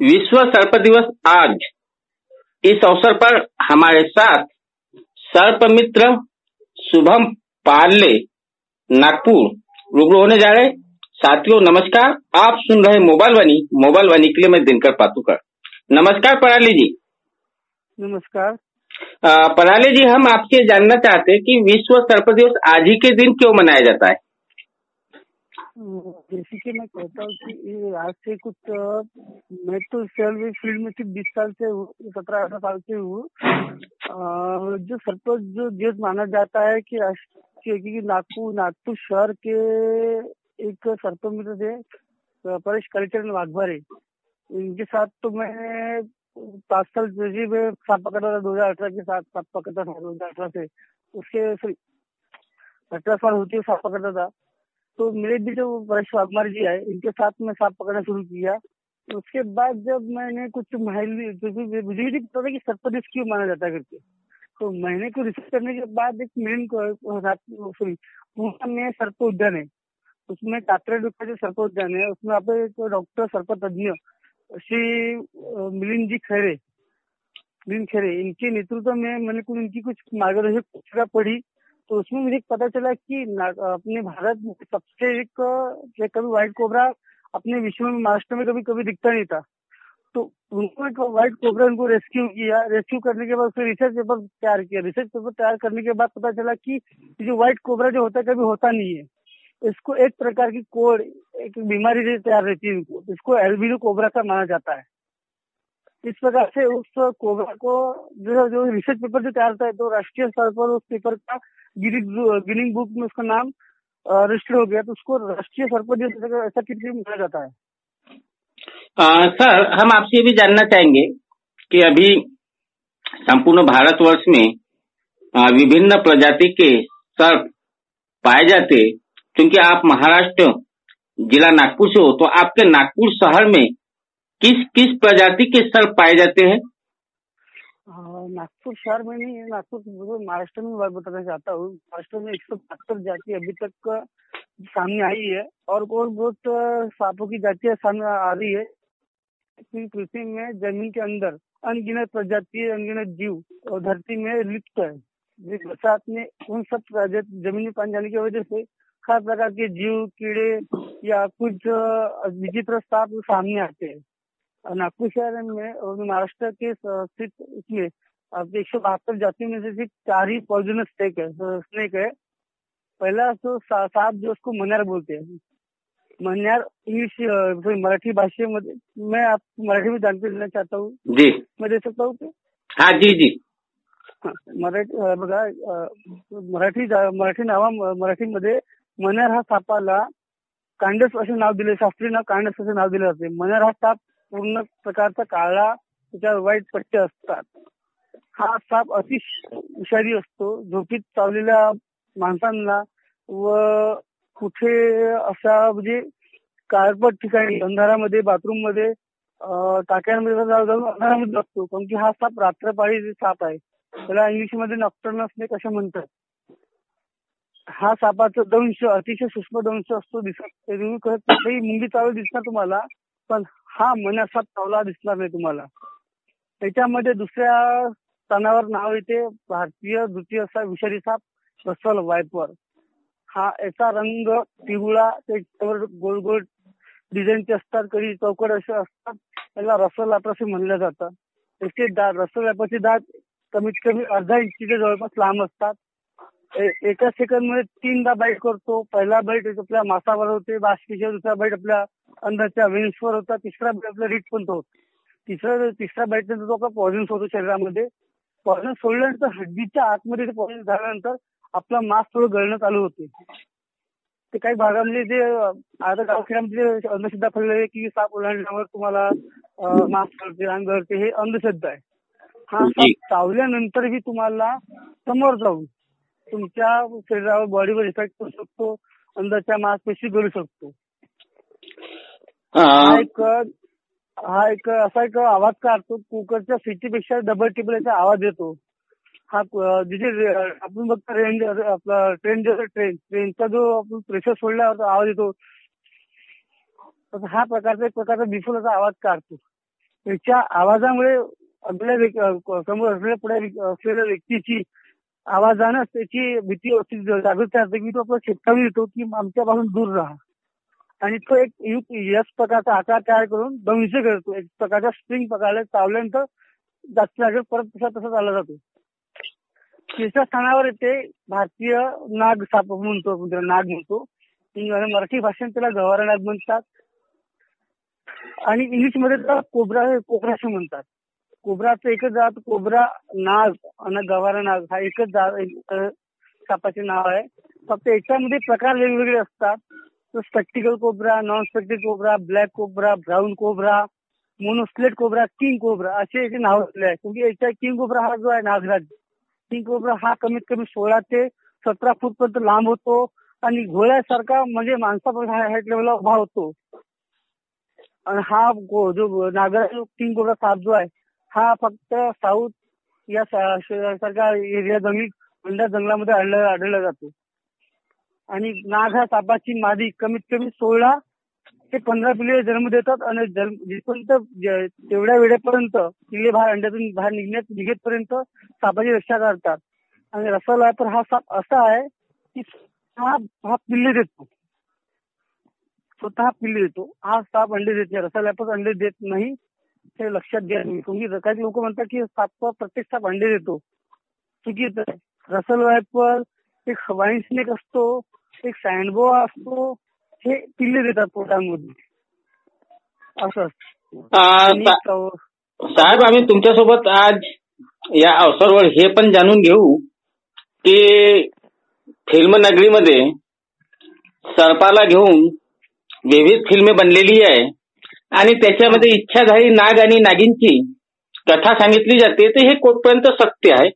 विश्व सर्प दिवस आज। इस अवसर पर हमारे साथ सर्प मित्र शुभम पार्ले नागपुर रूबरू होने जा रहे। साथियों नमस्कार, आप सुन रहे मोबाइल वाणी के लिए मैं दिनकर पातुकर। नमस्कार पराली जी। नमस्कार। पराली जी, हम आपसे जानना चाहते हैं कि विश्व सर्प दिवस आज ही के दिन क्यों मनाया जाता है। जैसे कि मैं कहता हूँ कि आज से कुछ मैं तो सेल्फ फील्ड में सिर्फ 20 साल से हूँ, 17-18 साल से हूँ। जो सर्प जो दिवस माना जाता है कि नागपुर शहर के एक सर्प मित्र थे परेश कलेक्टर वाघबारे, इनके साथ तो मैं 5 साल जैसे मैं सांप पकड़ा था। 2018 के साथ सांप पकड़ता था। 2018 से उसके 18 साल होती है सांप पकड़ता था। तो मेरे भी जो परेश वाघमारे जी आए, इनके साथ मैं सांप पकड़ना शुरू किया। उसके बाद जब मैंने कुछ मुझे भी नहीं पता था कि सर्प दिवस क्यों माना जाता है करके, तो मैंने को रिसर्च करने के बाद एक मिलन पूना में सर्प उद्यान है, उसमें कातरेड का जो सर्प उद्यान है उसमें आप एक डॉक्टर सर्प तज्ञ श्री मिलिंद खैरे इनके नेतृत्व में मैंने इनकी कुछ मार्गदर्शक पुस्तिका पढ़ी। तो उसमें मुझे पता चला कि अपने भारत में सबसे एक कभी व्हाइट कोबरा अपने विश्व में महाराष्ट्र में कभी दिखता नहीं था। तो उनको एक व्हाइट कोबरा उनको रेस्क्यू करने के बाद उसने रिसर्च पेपर तैयार किया। रिसर्च पेपर तैयार करने के बाद पता चला कि जो व्हाइट कोबरा जो होता है कभी होता नहीं है। इसको एक प्रकार की कोड, एक बीमारी से तैयार रहती है, इसको एल्बिनो कोबरा का माना जाता है। इस प्रकार से उस कोबरा को जो रिसर्च पेपर जो तैयार होता है, तो राष्ट्रीय स्तर पर उस पेपर का गिनीज बुक में उसका नाम रजिस्टर हो गया। तो उसको राष्ट्रीय सर्प दिवस ऐसा किसी माना जाता है। सर, हम आपसे ये भी जानना चाहेंगे कि अभी संपूर्ण भारतवर्ष में विभिन्न प्रजाति के सर्प पाए जाते, क्योंकि आप महाराष्ट्र जिला नागपुर से हो, तो आपके नागपुर शहर में किस किस प्रजाति के सर्प पाए जाते हैं। नागपुर शहर में नहीं है, नागपुर महाराष्ट्र में बताना चाहता हूँ। महाराष्ट्र में 172 जाति अभी तक सामने आई है और बहुत सांपों की जातियां सामने आ रही है। पृथ्वी में जमीन के अंदर अनगिनत प्रजाति, अनगिनत जीव और धरती में लिप्त है। बरसात में उन सब जमीन में पानी जाने की वजह से हर प्रकार के जीव, कीड़े या कुछ विचित्र सांप सामने आते हैं। नागपुर शहर में और महाराष्ट्र के स्थित इसमें 172 जातियों में से सिर्फ 4 ही पॉइजनस स्नेक है। पहला तो सांप जो उसको मन्यार बोलते हैं। मन्यार इंग्लिश मराठी भाषेमध्ये, मैं आपको मराठी में जानकारी देना चाहता हूँ जी, मैं दे सकता हूँ क्या? हाँ जी। मराठी बघा, मराठीमध्ये मन्यार हा सापाला कांडस असे नाव दिले, शास्त्रीय नाव कांडस असे नाव दिले जाते। मन्यार हा साप पूर्ण प्रकारचा काळा, त्याच्यावर व्हाईट पट्टे असतात। हा साप अतिशय विषारी असतो। झोपीत चावलेल्या माणसांना व कुठे अशा म्हणजे काळपट ठिकाणी, अंधारामध्ये, बाथरूम मध्ये, टाक्यांमध्ये जाऊन अंधारामध्ये असतो, कारण की हा साप रात्रपाळी साप आहे। त्याला इंग्लिश मध्ये नॉक्टर्नल स्नेक असे म्हणतात। हा सापाचा दंश अतिशय सूक्ष्म दंश असतो। कुठेही मुंगी चावली दिसणार तुम्हाला, पण हा मन्यार साप चावला दिसणार नाही तुम्हाला। त्याच्यामध्ये दुसऱ्या स्थानावर नाव येते भारतीय द्वितीय असा विषारी साप रसल वायपर। हा याचा रंग पिवळा, त्याच्यावर गोल गोल डिझाईनचे असतात, कधी चौकट असे असतात। त्याला रसल वायपर असे म्हणलं जातं। त्याचे दात, रसल वायपरचे दात कमीत कमी अर्धा इंचीच्या जवळपास लांब असतात। एका सेकंड मध्ये 3दा बाईट करतो। पहिला बाईट आपल्या मासावर होते, बाष्पीच्या, दुसरा बाईट आपल्या अंधाच्या वेन्सवर होता, तिसरा बाईट आपल्या रीट पण होतो। तिसरा बाईट नंतर तो आपला पॉइझन होतो शरीरामध्ये। पॉइझन सोडल्यानंतर हड्डीच्या आतमध्ये ते पॉइझन झाल्यानंतर आपला मांस थोडं गळणं चालू होते। ते काही भागामध्ये जे आता गावखेड्यामध्ये अंधश्रद्धा फैलली की साप ओलांडल्यावर तुम्हाला मांस गळते, अंग गळते, हे अंधश्रद्धा आहे। हा साप चावल्यानंतरही तुम्हाला समोर जाऊन तुमच्या शरीरावर, बॉडीवर इफेक्ट करू शकतो, अंगाच्या मांसपेशी गळू शकतो। हा एक असा एक आवाज काढतो, कुकरच्या सिटीपेक्षा डबल टिबल याचा आवाज येतो। हा जिथे आपण बघतो रेंज, आपला ट्रेनचा जो आपण प्रेशर सोडल्यावर आवाज येतो, हा एक प्रकारचा बिफुलाचा आवाज काढतो। त्याच्या आवाजामुळे समोर असलेल्या व्यक्तीची आवाजानं त्याची भीती जागृत असते की तो आपला चेतावणी देतो की आमच्यापासून दूर राहा. आणि तो एक यश प्रकारचा आकार तयार करून दंश करतो. एक प्रकारचा स्प्रिंग प्रकारे चावल्यानंतर जास्त जागेत परत तसा चालला जातो. तिसऱ्या स्थानावर येते भारतीय नाग साप म्हणतो, नाग म्हणतो. मराठी भाषेत त्याला गवारा नाग म्हणतात आणि इंग्लिशमध्ये त्याला कोब्राशी म्हणतात. कोब्राचं एकच जात कोब्रा नाग आणि गवारा नाग हा एकच जात सापाचे नाव आहे. फक्त याच्यामध्ये प्रकार वेगवेगळे असतात. Spectacle cobra, non spectacle cobra, black cobra, brown cobra, monocellate cobra, king cobra असे याचे नाव असले आहे. म्हणजे याच्या किंग कोब्रा हा जो आहे नागराज, किंग कोब्रा हा कमीत कमी 16 ते 17 फूट पर्यंत लांब होतो आणि घोड्यासारखा म्हणजे माणसापासून हाईट लेवलला उभा होतो. आणि हा जो नागराज किंग कोब्रा साप जो आहे हा फक्त साऊथ या सारख्या एरिया जंगलामध्ये आढळला जातो. आणि नाग हा सापाची मादी कमीत कमी 16 ते 15 पिल्ले जन्म देतात आणि जिथपर्यंत तेवढ्या वेळेपर्यंत पिल्ले अंड्यातून बाहेर निघेपर्यंत सापाची रक्षा करतात. आणि रसल वायपर हा साप असा आहे की हा पिल्ले देतो, स्वतः पिल्ले देतो. हा साप अंडे देत नाही, रसल वायपर अंडे देत नाही, हे लक्षात घ्या तुम्ही. काही लोक म्हणतात की साप प्रत्येक साप अंडे देतो, चुकीचं आहे. रसल वायपर एक वाईन स्नेक असतो, एक सँडबोआ असतो, हे पिल्ले देतात पोटांमध्ये असं. साहेब आम्ही तुमच्यासोबत आज या अवसरावर हे पण जाणून घेऊ की फिल्म नगरीमध्ये सर्पाला घेऊन विविध फिल्मे बनलेली आहे आणि त्याच्यामध्ये इच्छाधारी नाग आणि नागिनची कथा सांगितली जाते. तर हे कुठपर्यंत सत्य आहे?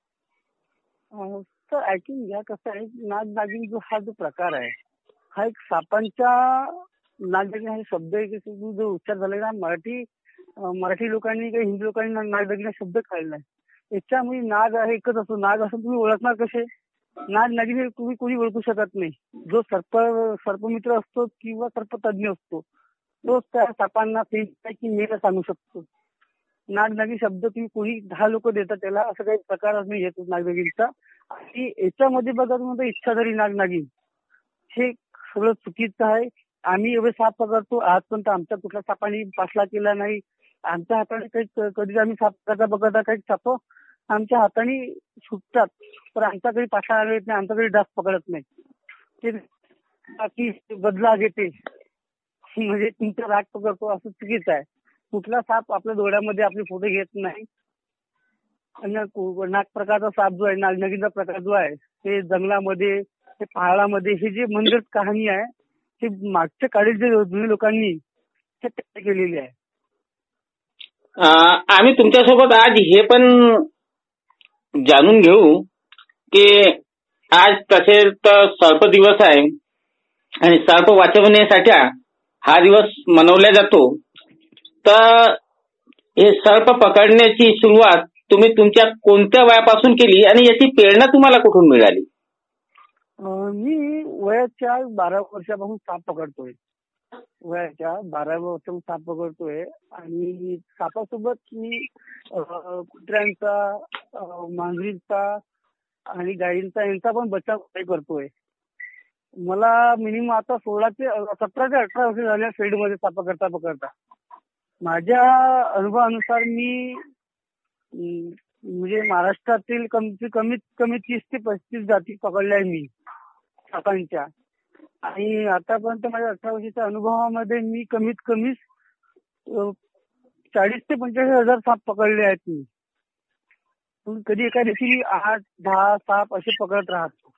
तर ऐकून घ्या, कसं आहे, नाग नागिन हा जो प्रकार आहे हा एक सापांच्या नाग नागिन हा शब्द जो उच्चार झालेला मराठी लोकांनी किंवा हिंदू लोकांनी नाग नागिन हा शब्द काढला आहे. याच्यामुळे नाग आहे एकच असतो. नाग असं तुम्ही ओळखणार कसे? नाग नागिन हे तुम्ही कोणी ओळखू शकत नाही. जो सर्पमित्र असतो किंवा सर्पतज्ञ असतो तोच त्या सापांना की मेल सांगू शकतो. नाग नागिन शब्द तुम्ही कोणी 10 लोक देतात त्याला, असं काही प्रकार नाही येतो नाग नागिनचा. आणि याच्यामध्ये बघा तुम्ही इच्छाधारी नाग नागिन हे सगळं चुकीचं आहे. आम्ही एवढे साप पकडतो, आजपर्यंत आमच्या कुठल्या सापाने पासला केला नाही. आमच्या हाताने काही कधी आम्ही साप पकडता काही साप आमच्या हाताने सुटतात, पण आमच्याकडे पासला आले नाही, आमच्याकडे डास पकडत नाही. ते बदला घेते म्हणजे तुमचा राग पकडतो असं चुकीचं आहे. कुठला साप आपल्या डोळ्यामध्ये आपले फोटो घेत नाही. नाग प्रकारचा साप जो आहे, नागनागिनचा प्रकार जो आहे, ते जंगलामध्ये, ते पहाडामध्ये हे जे मनगट कहाणी आहे ते मागच्या काळी जे जुने लोकांनी केलेली आहे. आम्ही तुमच्यासोबत आज हे पण जाणून घेऊ की आज तसे तर सर्प दिवस आहे आणि सर्प वाचवण्यासाठी हा दिवस मनवला जातो. तर हे सर्प पकडण्याची सुरुवात तुम्ही तुमच्या कोणत्या वयापासून केली आणि याची प्रेरणा तुम्हाला कुठून मिळाली? मी वयाच्या 12 वर्षापासून साप पकडतोय. वयाच्या 12 वर्षापासून साप पकडतोय आणि सापासोबत मी कुत्र्यांचा, मांजरींचा आणि गायींचा यांचा पण बचाव करतोय. मला मिनिमम आता 17 ते 18 वर्ष झाल्या फील्डमध्ये साप पकडता. माझ्या अनुभवानुसार मी म्हणजे महाराष्ट्रातील कमीत कमी 30 ते 35 जाती पकडल्या मी सापांच्या. आणि आतापर्यंत माझ्या 18 वर्षाच्या अनुभवामध्ये मी कमीत कमी 40 ते 45 हजार साप पकडले आहेत मी. कधी एका दिवशी मी 8-10 साप असे पकडत राहतो.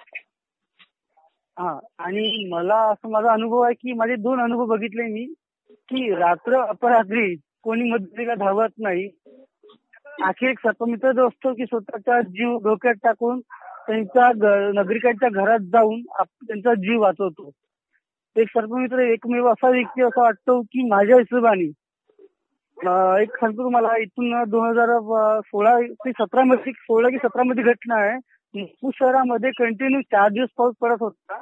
आणि मला असं माझा अनुभव आहे की माझे 2 अनुभव बघितले मी की रात्र अपरात्री कोणी मदतीला धावत नाही. आखिर एक सर्पमित्र जो असतो की स्वतःचा जीव धोक्यात टाकून त्यांच्या नागरिकांच्या घरात जाऊन त्यांचा जीव वाचवतो. एक सर्पमित्र एकमेव असा व्यक्ती असा वाटतो की माझ्या हिशोबाने एक सांगतो तुम्हाला, इथून 2016 ते 17 मध्ये 16 की 17 मध्ये घटना आहे. नागपूर शहरामध्ये कंटिन्यू 4 दिवस पाऊस पडत होता.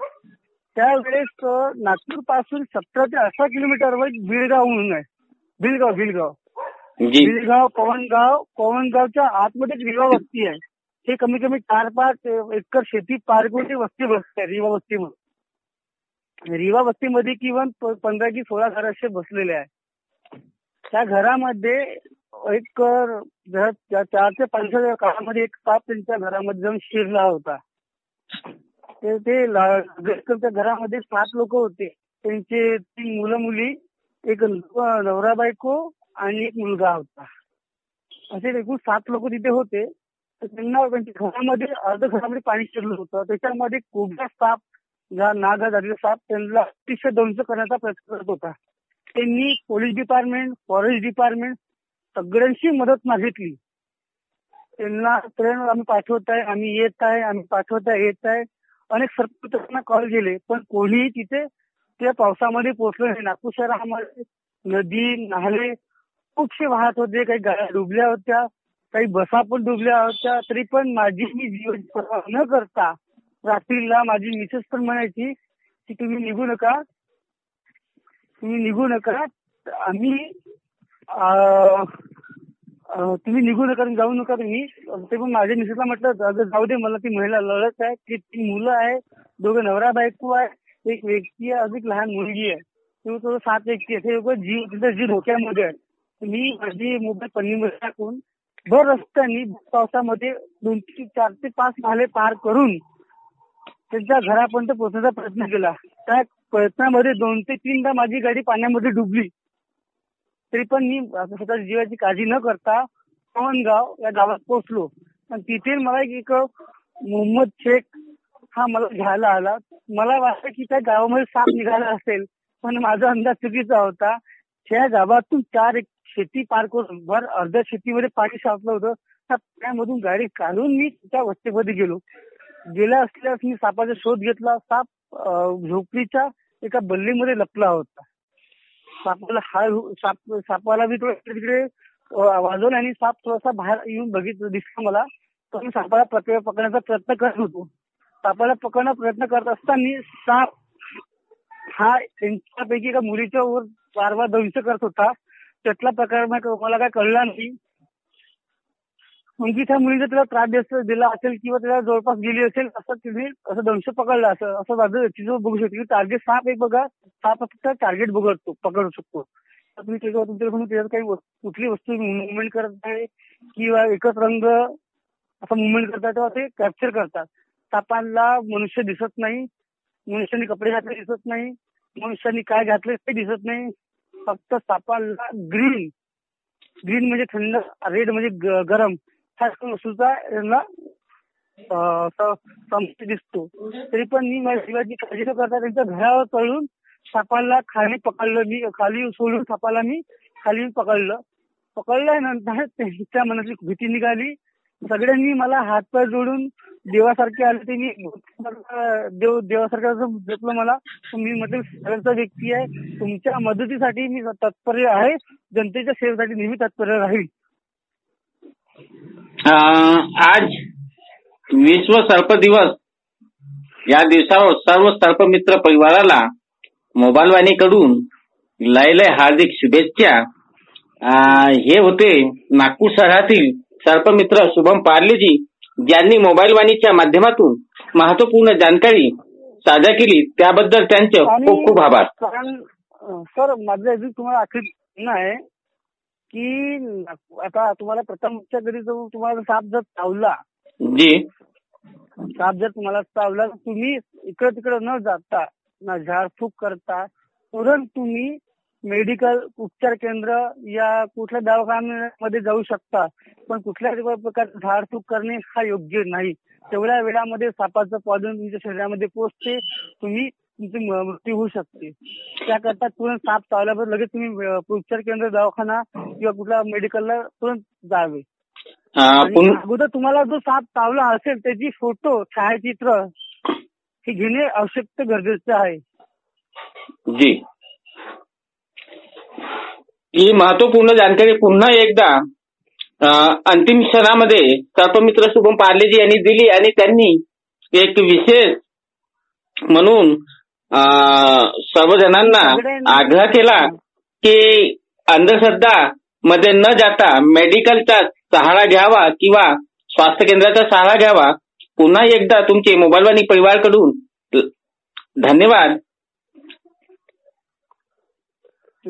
त्यावेळेस नागपूर पासून 17 ते 18 किलोमीटरवर बिलगाव म्हणून आहे. बिलगाव जी. विलगाव, पवनगावच्या आतमध्ये एक रिवा वस्ती आहे. हे कमी कमी 4-5 एकर शेती पार करून ती वस्ती बसते रिवा वस्तीमध्ये. रिवा वस्तीमध्ये किंवा 15 की 16 घर असे बसलेले आहे. त्या घरामध्ये एक 4 ते 5 काळामध्ये एक साप त्यांच्या घरामध्ये जाऊन शिरला होता. ते त्या घरामध्ये 7 लोक होते. त्यांचे 3 मुलं मुली, एक नवरा बायको आणि एक मुलगा होता. असे एकूण 7 लोक तिथे होते. त्यांना त्यांच्या घरामध्ये घरामध्ये पाणी शिरलं होतं. त्याच्यामध्ये कोबरा साप, नाग झालेला साप त्यांना अतिशय दंश करण्याचा प्रयत्न करत होता. त्यांनी पोलीस डिपार्टमेंट, फॉरेस्ट डिपार्टमेंट सगळ्यांची मदत मागितली. त्यांना आम्ही पाठवत आहे, आम्ही येत आहे, आम्ही पाठवत आहे, येत आहे. अनेक सरपंचांना कॉल केले पण कोणीही तिथे त्या पावसामध्ये पोहोचलं नाही. नागपूर शहरामध्ये नदी नाले खूपशे वाहत होते. काही गाड्या डुबल्या होत्या, काही बसा पण डुबल्या होत्या. तरी पण मी जीवाची पर्वा न करता रात्रीला माझी मिसेस पण म्हणायची की तुम्ही निघू नका, तुम्ही निघू नका, जाऊ नका तुम्ही. ते पण माझ्या मिसेसला म्हटलं अगं जाऊ दे, मला ती महिला लढत आहे की 3 मुलं आहे, 2 नवरा बायको आहे, एक व्यक्ती आहे, अजून लहान मुलगी आहे. तो 7 व्यक्ती आहे. ते जीव धोक्यामध्ये आहे. मी माझी मोबाईल पन्नीमध्ये टाकून भर रस्त्यानी पावसामध्ये 4 ते 5 नाले पार करून त्यांच्या घरापर्यंत पोहोचण्याचा प्रयत्न केला. त्या प्रयत्नामध्ये 2 ते 3दा माझी गाडी पाण्यामध्ये डुबली. तरी पण मी स्वतःच्या जीवाची काळजी न करता पवनगाव या गावात पोहोचलो. पण तिथे मला एक मोहम्मद शेख हा मला घ्यायला आला. मला वाटतं की त्या गावामध्ये साप निघाला असेल, पण माझा अंदाज चुकीचा होता. त्या गावातून 4 एक शेती पार करून भर अर्ध्या शेतीमध्ये पाणी साचलं होतं. त्या पाण्यामधून गाडी काढून मी त्या वस्तीमध्ये गेलो. गेल्या असल्यास मी सापाचा शोध घेतला. साप झोपडीच्या एका बल्लीमध्ये लपला होता. सापाला मी तिकडे वाजवलं आणि साप थोडासा बाहेर येऊन बघितलं, दिसला मला. तर मी सापाला पकडण्याचा प्रयत्न करत होतो. सापाला पकडण्याचा प्रयत्न करत असताना साप हा त्यांच्यापैकी एका मुलीच्या वर वारंवार दंश करत होता. त्यातला प्रकार मला काय कळला नाही. म्हणजे त्या मुलीने त्याला त्रास दिला असेल किंवा त्याला जवळपास गेली असेल असं तिने असं दंश पकडला असं माझं तिथं बघू शकतो. टार्गेट साप एक बघा, साप फक्त टार्गेट पकडू शकतो. तुम्ही त्याच्यात काही कुठली वस्तू मुवमेंट करत आहे किंवा एकच रंग असं मुवमेंट करतात तेव्हा ते कॅप्चर करतात. सापांना मनुष्य दिसत नाही, मनुष्याने कपडे घातले दिसत नाही, मनुष्याने काय घातले ते दिसत नाही. फक्त सापाला ग्रीन म्हणजे थंड, रेड म्हणजे गरम ह्या वस्तूचा यांना दिसतो. तरी पण मी माझ्या जीवाची काळजी न करता त्यांच्या घरावर चढून सापाला खाली पकडलं. मी खाली सोडून सापाला मी खाली पकडल्यानंतर त्यांच्या मनातली भीती निघाली. सगळ्यांनी मला हातपाय जोडून देवासारखे आले. ते मी देवासारखं जपलं मला. मी म्हटलं सगळ्यांचा व्यक्ती आहे, तुमच्या मदतीसाठी मी तत्पर आहे, जनतेच्या सेवेसाठी नेहमी तत्पर राहील. आज विश्व सर्प दिवस या दिवसावर सर्व सर्पमित्र परिवाराला मोबाईल वाणीकडून लय हार्दिक शुभेच्छा. हे होते नागपूर शहरातील सर्पमित्र शुभम पार्लेजी, ज्यांनी मोबाईल वाणीच्या माध्यमातून महत्वपूर्ण जानकारी साझा केली. त्याबद्दल त्यांचे खूप खूप आभार. सर, माझं अजून तुम्हाला आखरी म्हणणं आहे की आता तुम्हाला प्रथमच्या घरी जर तुम्हाला साप जर चावला, साप जर तुम्हाला चावला, तुम्ही इकडे तिकडे न जाता, ना झाडफूक करता, तुरंत तुम्ही मेडिकल उपचार केंद्र या कुठल्या दवाखान्यामध्ये जाऊ शकता. पण कुठल्याही प्रकारचं झाडफूक करणे हा योग्य नाही. तेवढ्या वेळामध्ये सापाचं पॉलन तुमच्या शरीरामध्ये पोहोचते, तुमची मृत्यू होऊ शकते. त्याकरता तुरंत साप चावल्यावर लगेच तुम्ही उपचार केंद्र, दवाखाना किंवा कुठल्या मेडिकलला तुरंत जावे. अगोदर तुम्हाला जो साप चावला असेल त्याची फोटो, छायाचित्र हे घेणे आवश्यक गरजेचं आहे. जी, ही महत्वपूर्ण जानकारी पुन्हा एकदा अंतिम क्षणामध्ये सर्पमित्र शुभम पार्लेजी यांनी दिली आणि त्यांनी एक विशेष म्हणून सर्व जणांना आग्रह केला की अंधश्रद्धा मध्ये न जाता मेडिकलचा सहारा घ्यावा किंवा स्वास्थ्य केंद्राचा सहारा घ्यावा. पुन्हा एकदा तुमचे मोबाईलवाणी परिवारकडून धन्यवाद.